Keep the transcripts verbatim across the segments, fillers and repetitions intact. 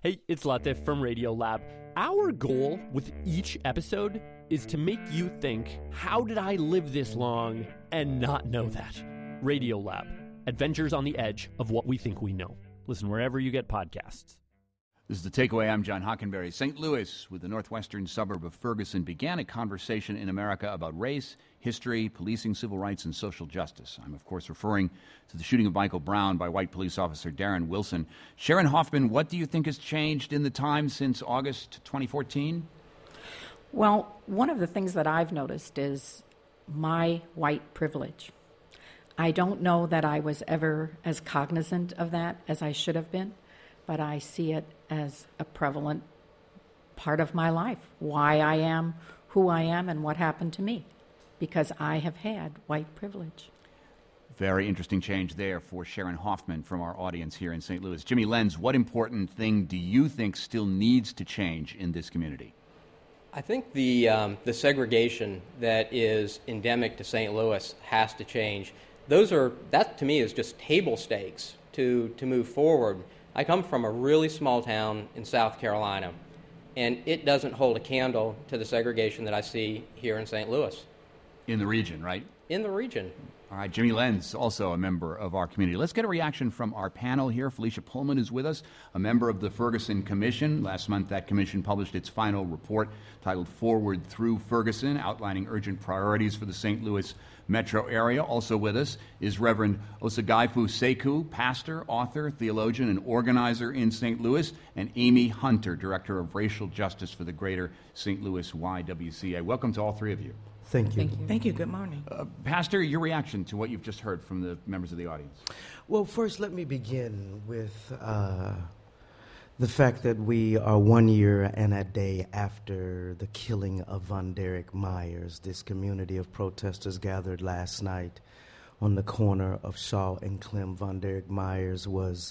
Hey, it's Latif from Radiolab. Our goal with each episode is to make you think, how did I live this long and not know that? Radiolab, adventures on the edge of what we think we know. Listen wherever you get podcasts. This is The Takeaway. I'm John Hockenberry. Saint Louis, with the northwestern suburb of Ferguson, began a conversation in America about race, history, policing, civil rights, and social justice. I'm, of course, referring to the shooting of Michael Brown by white police officer Darren Wilson. Sharon Hoffman, what do you think has changed in the time since August twenty fourteen? Well, one of the things that I've noticed is my white privilege. I don't know that I was ever as cognizant of that as I should have been, but I see it as a prevalent part of my life, why I am who I am and what happened to me, because I have had white privilege. Very interesting change there for Sharon Hoffman from our audience here in Saint Louis. Jimmy Lenz, what important thing do you think still needs to change in this community? I think the um, the segregation that is endemic to Saint Louis has to change. Those are, that to me is just table stakes to, to move forward. I come from a really small town in South Carolina, and it doesn't hold a candle to the segregation that I see here in Saint Louis. In the region, right? In the region. All right, Jimmy Lenz, also a member of our community. Let's get a reaction from our panel here. Felicia Pullman is with us, a member of the Ferguson Commission. Last month, that commission published its final report titled Forward Through Ferguson, outlining urgent priorities for the Saint Louis metro area. Also with us is Reverend Osagaifu Sekou, pastor, author, theologian, and organizer in Saint Louis, and Amy Hunter, director of racial justice for the Greater Saint Louis Y W C A. Welcome to all three of you. Thank you. Thank you. Thank you. Good morning. Uh, Pastor, your reaction to what you've just heard from the members of the audience. Well, first, let me begin with uh, the fact that we are one year and a day after the killing of Von Derek Myers. This community of protesters gathered last night on the corner of Shaw and Clem. Von Derek Myers was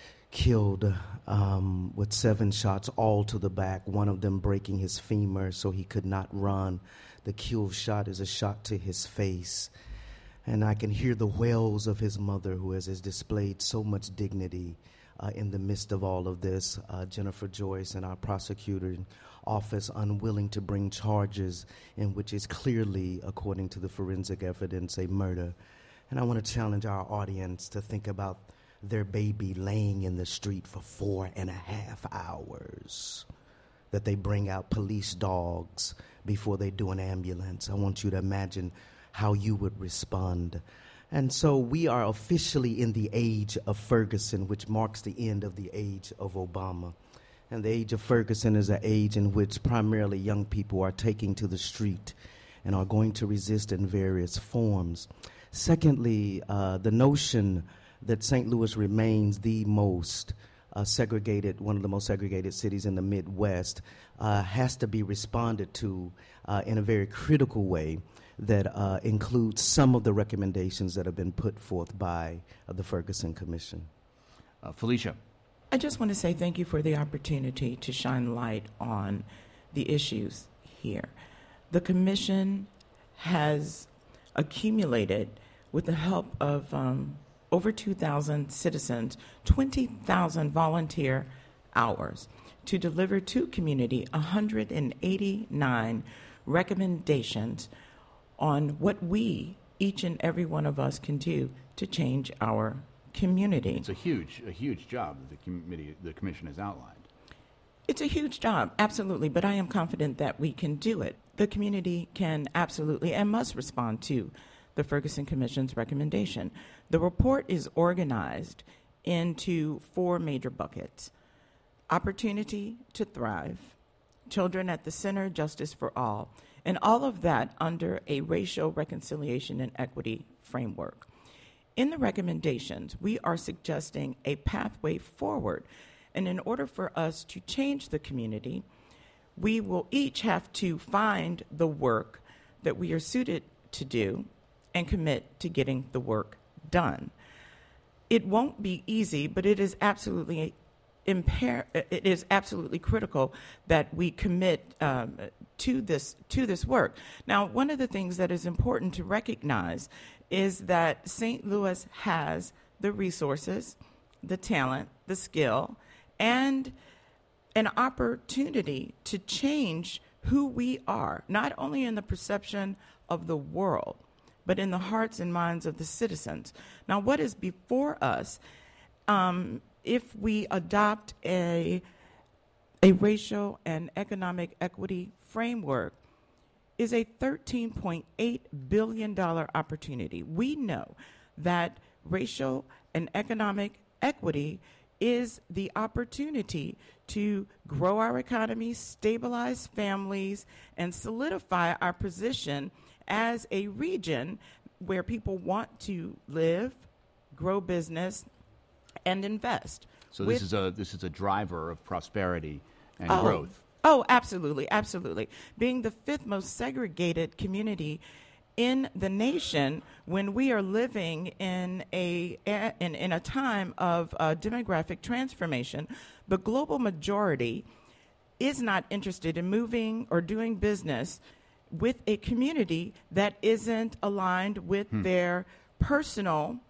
killed um, with seven shots, all to the back, one of them breaking his femur so he could not run. The kill shot is a shot to his face. And I can hear the wails of his mother, who has, has displayed so much dignity uh, in the midst of all of this. Uh, Jennifer Joyce and our prosecutor office unwilling to bring charges in which is clearly, according to the forensic evidence, a murder. And I want to challenge our audience to think about their baby laying in the street for four and a half hours, that they bring out police dogs before they do an ambulance. I want you to imagine how you would respond. And so we are officially in the age of Ferguson, which marks the end of the age of Obama. And the age of Ferguson is an age in which primarily young people are taking to the street and are going to resist in various forms. Secondly, uh, the notion that Saint Louis remains the most Uh, segregated, one of the most segregated cities in the Midwest, uh, has to be responded to uh, in a very critical way that uh, includes some of the recommendations that have been put forth by uh, the Ferguson Commission. Uh, Felicia. I just want to say thank you for the opportunity to shine light on the issues here. The Commission has accumulated, with the help of um, over two thousand citizens, twenty thousand volunteer hours to deliver to community one hundred eighty-nine recommendations on what we, each and every one of us, can do to change our community. It's a huge, a huge job that the committee, the commission has outlined. It's a huge job, absolutely, but I am confident that we can do it. The community can absolutely and must respond to the Ferguson Commission's recommendation. The report is organized into four major buckets: opportunity to thrive, children at the center, justice for all, and all of that under a racial reconciliation and equity framework. In the recommendations, we are suggesting a pathway forward, and in order for us to change the community, we will each have to find the work that we are suited to do and commit to getting the work done. It won't be easy, but it is absolutely impair- it is absolutely critical that we commit um, to this to this work. Now, one of the things that is important to recognize is that Saint Louis has the resources, the talent, the skill, and an opportunity to change who we are, not only in the perception of the world, but in the hearts and minds of the citizens. Now, what is before us, um, if we adopt a, a racial and economic equity framework, is a thirteen point eight billion dollars opportunity. We know that racial and economic equity is the opportunity to grow our economy, stabilize families, and solidify our position as a region where people want to live, grow business, and invest. So With, this is a this is a driver of prosperity and oh, growth. Oh, absolutely, absolutely. Being the fifth most segregated community in the nation, when we are living in a in, in a time of uh, demographic transformation, the global majority is not interested in moving or doing business with a community that isn't aligned with hmm. their personal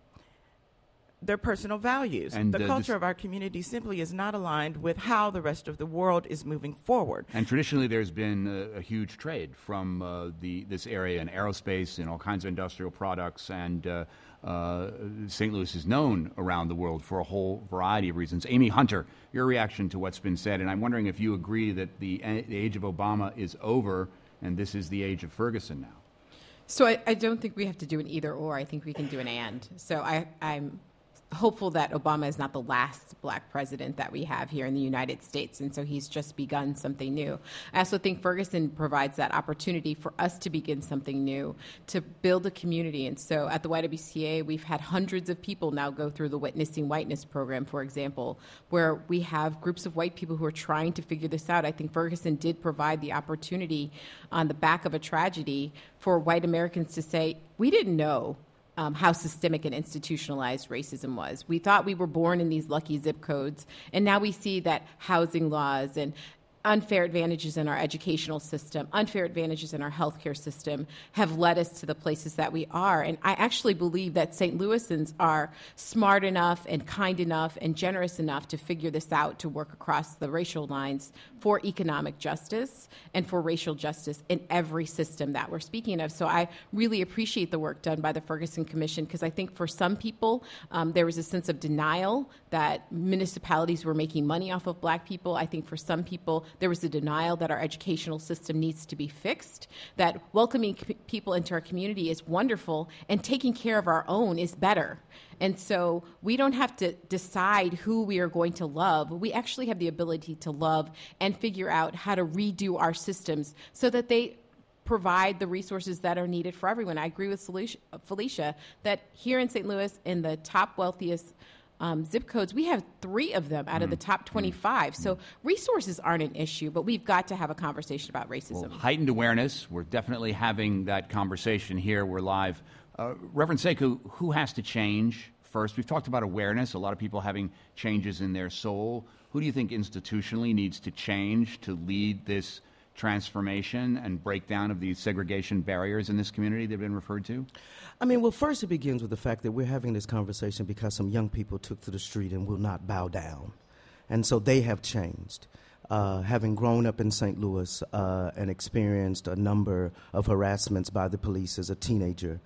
their personal values. And the uh, culture of our community simply is not aligned with how the rest of the world is moving forward. And traditionally there's been a, a huge trade from uh, the this area in aerospace and all kinds of industrial products, and uh, uh, Saint Louis is known around the world for a whole variety of reasons. Amy Hunter, your reaction to what's been said, and I'm wondering if you agree that the, the age of Obama is over and this is the age of Ferguson now. So I, I don't think we have to do an either or. I think we can do an and. So I, I'm hopeful that Obama is not the last black president that we have here in the United States, and so he's just begun something new. I also think Ferguson provides that opportunity for us to begin something new, to build a community. And so at the Y W C A, we've had hundreds of people now go through the Witnessing Whiteness program, for example, where we have groups of white people who are trying to figure this out. I think Ferguson did provide the opportunity on the back of a tragedy for white Americans to say, we didn't know Um, how systemic and institutionalized racism was. We thought we were born in these lucky zip codes, and now we see that housing laws and unfair advantages in our educational system, unfair advantages in our healthcare system have led us to the places that we are. And I actually believe that Saint Louisans are smart enough and kind enough and generous enough to figure this out, to work across the racial lines for economic justice and for racial justice in every system that we're speaking of. So I really appreciate the work done by the Ferguson Commission, because I think for some people, um, there was a sense of denial that municipalities were making money off of black people. I think for some people, there was a denial that our educational system needs to be fixed, that welcoming c- people into our community is wonderful and taking care of our own is better. And so we don't have to decide who we are going to love. We actually have the ability to love and figure out how to redo our systems so that they provide the resources that are needed for everyone. I agree with Felicia that here in Saint Louis, in the top wealthiest Um, zip codes, we have three of them out of the top twenty-five. So resources aren't an issue, but we've got to have a conversation about racism. Well, heightened awareness. We're definitely having that conversation here. We're live. Uh, Reverend Sekou, who has to change first? We've talked about awareness, a lot of people having changes in their soul. Who do you think institutionally needs to change to lead this transformation and breakdown of these segregation barriers in this community that have been referred to? I mean, well, first it begins with the fact that we're having this conversation because some young people took to the street and will not bow down. And so they have changed. Uh, having grown up in Saint Louis uh, and experienced a number of harassments by the police as a teenager,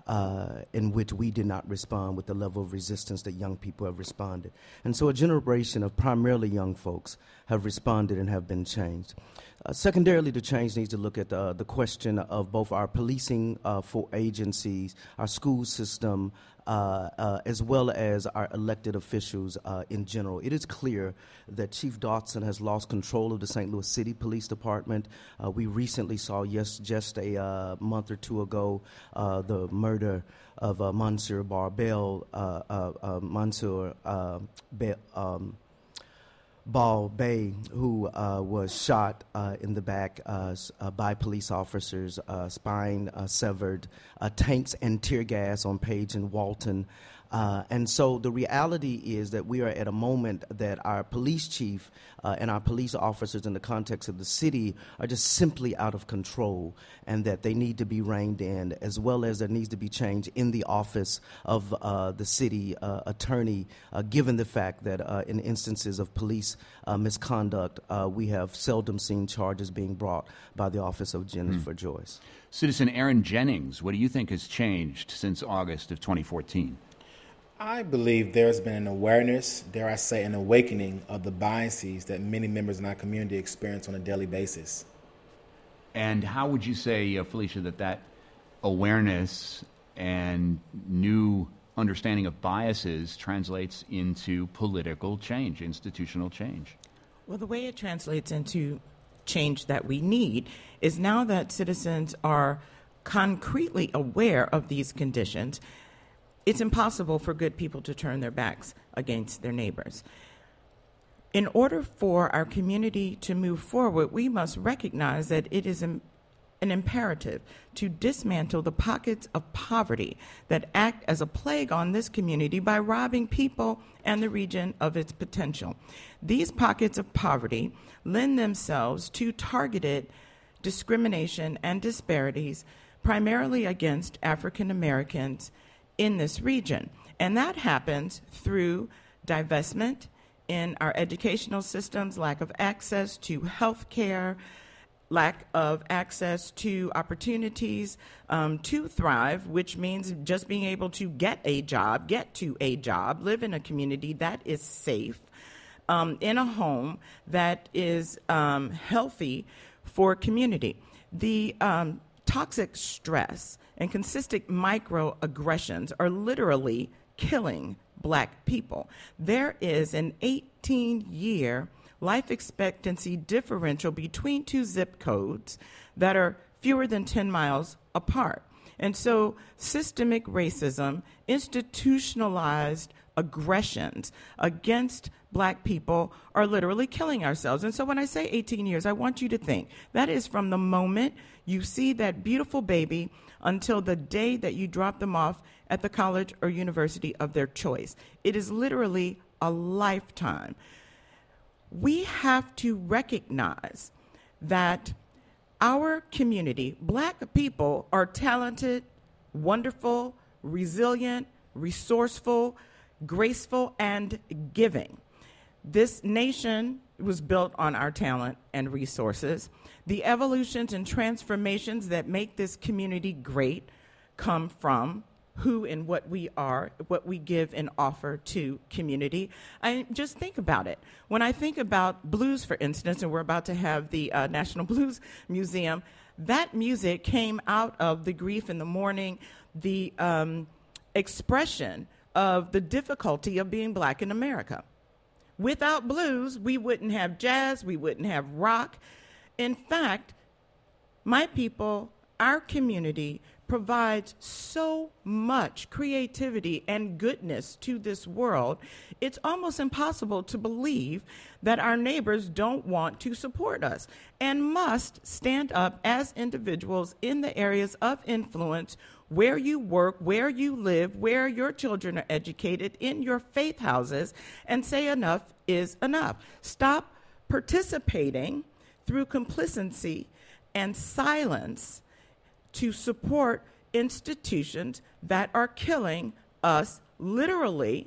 Uh, in which we did not respond with the level of resistance that young people have responded. And so a generation of primarily young folks have responded and have been changed. Uh, secondarily, the change needs to look at uh, the question of both our policing uh, for agencies, our school system, uh, uh, as well as our elected officials uh, in general. It is clear that Chief Dotson has lost control of the Saint Louis City Police Department. Uh, we recently saw, yes, just a uh, month or two ago, uh, the murder of uh, Mansour Barbell, uh, uh, uh, Mansour uh, Be- um, Ball Bay, who uh, was shot uh, in the back uh, uh, by police officers, uh, spine uh, severed, uh, tanks and tear gas on Page and Walton. Uh, and so the reality is that we are at a moment that our police chief uh, and our police officers in the context of the city are just simply out of control, and that they need to be reined in, as well as there needs to be change in the office of uh, the city uh, attorney, uh, given the fact that uh, in instances of police uh, misconduct, uh, we have seldom seen charges being brought by the office of Jennifer mm. Joyce. Citizen Aaron Jennings, what do you think has changed since August of twenty fourteen? I believe there's been an awareness, dare I say, an awakening of the biases that many members in our community experience on a daily basis. And how would you say, uh, Felicia, that that awareness and new understanding of biases translates into political change, institutional change? Well, the way it translates into change that we need is now that citizens are concretely aware of these conditions, it's impossible for good people to turn their backs against their neighbors. In order for our community to move forward, we must recognize that it is an imperative to dismantle the pockets of poverty that act as a plague on this community by robbing people and the region of its potential. These pockets of poverty lend themselves to targeted discrimination and disparities, primarily against African Americans in this region. And that happens through divestment in our educational systems, lack of access to health care, lack of access to opportunities um, to thrive, which means just being able to get a job, get to a job, live in a community that is safe, um, in a home that is um, healthy for community. The um, toxic stress and consistent microaggressions are literally killing Black people. There is an eighteen-year life expectancy differential between two zip codes that are fewer than ten miles apart. And so systemic racism, institutionalized aggressions against Black people are literally killing ourselves. And so when I say eighteen years, I want you to think that is from the moment you see that beautiful baby until the day that you drop them off at the college or university of their choice. It is literally a lifetime. We have to recognize that our community, Black people, are talented, wonderful, resilient, resourceful, graceful, and giving. This nation was built on our talent and resources. The evolutions and transformations that make this community great come from who and what we are, what we give and offer to community. I just think about it. When I think about blues, for instance, and we're about to have the uh, National Blues Museum, that music came out of the grief in the mourning, the um, expression of the difficulty of being Black in America. Without blues, we wouldn't have jazz, we wouldn't have rock. In fact, my people, our community, provides so much creativity and goodness to this world, it's almost impossible to believe that our neighbors don't want to support us and must stand up as individuals in the areas of influence where you work, where you live, where your children are educated, in your faith houses, and say enough is enough. Stop participating through complacency and silence to support institutions that are killing us literally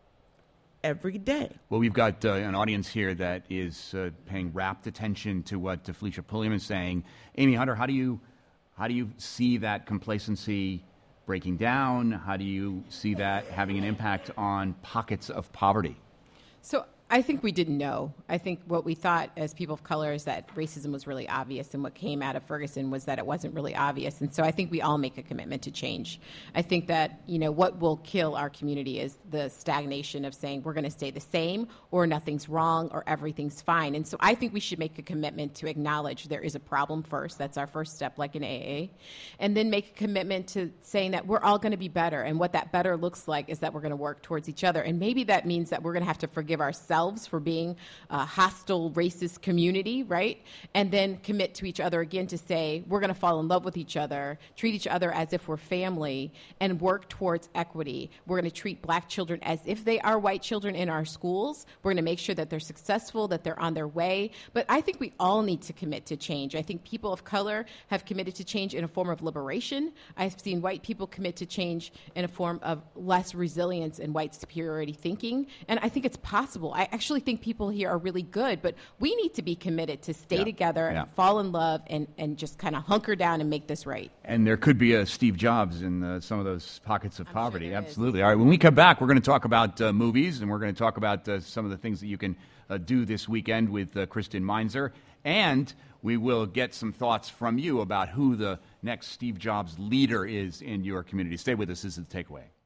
every day. Well, we've got uh, an audience here that is uh, paying rapt attention to what uh, Felicia Pulliam is saying. Amy Hunter, how do you how do you see that complacency breaking down? How do you see that having an impact on pockets of poverty? So I think we didn't know. I think what we thought as people of color is that racism was really obvious, and what came out of Ferguson was that it wasn't really obvious. And so I think we all make a commitment to change. I think that, you know, what will kill our community is the stagnation of saying we're going to stay the same, or nothing's wrong, or everything's fine. And so I think we should make a commitment to acknowledge there is a problem first. That's our first step, like in A A. And then make a commitment to saying that we're all going to be better. And what that better looks like is that we're going to work towards each other. And maybe that means that we're going to have to forgive ourselves ourselves for being a hostile, racist community, right? And then commit to each other again to say, we're going to fall in love with each other, treat each other as if we're family, and work towards equity. We're going to treat black children as if they are white children in our schools. We're going to make sure that they're successful, that they're on their way. But I think we all need to commit to change. I think people of color have committed to change in a form of liberation. I've seen white people commit to change in a form of less resilience and white superiority thinking. And I think it's possible. I actually think people here are really good, but we need to be committed to stay yeah. together, yeah. fall in love, and, and just kind of hunker down and make this right. And there could be a Steve Jobs in uh, some of those pockets of I'm poverty. sure there Absolutely. is. All right, when we come back, we're going to talk about uh, movies, and we're going to talk about uh, some of the things that you can uh, do this weekend with uh, Kristen Meinzer. And we will get some thoughts from you about who the next Steve Jobs leader is in your community. Stay with us. This is The Takeaway.